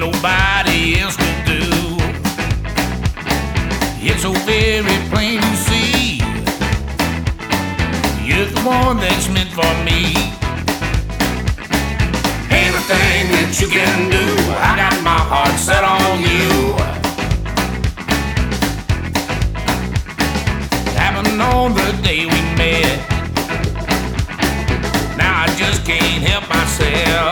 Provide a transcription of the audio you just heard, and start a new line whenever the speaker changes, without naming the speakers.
nobody else will do. It's so very plain to see, you're the one that's meant for me. Anything that you can do, I got my heart set on you. Happened on the day we met, now I just can't help myself.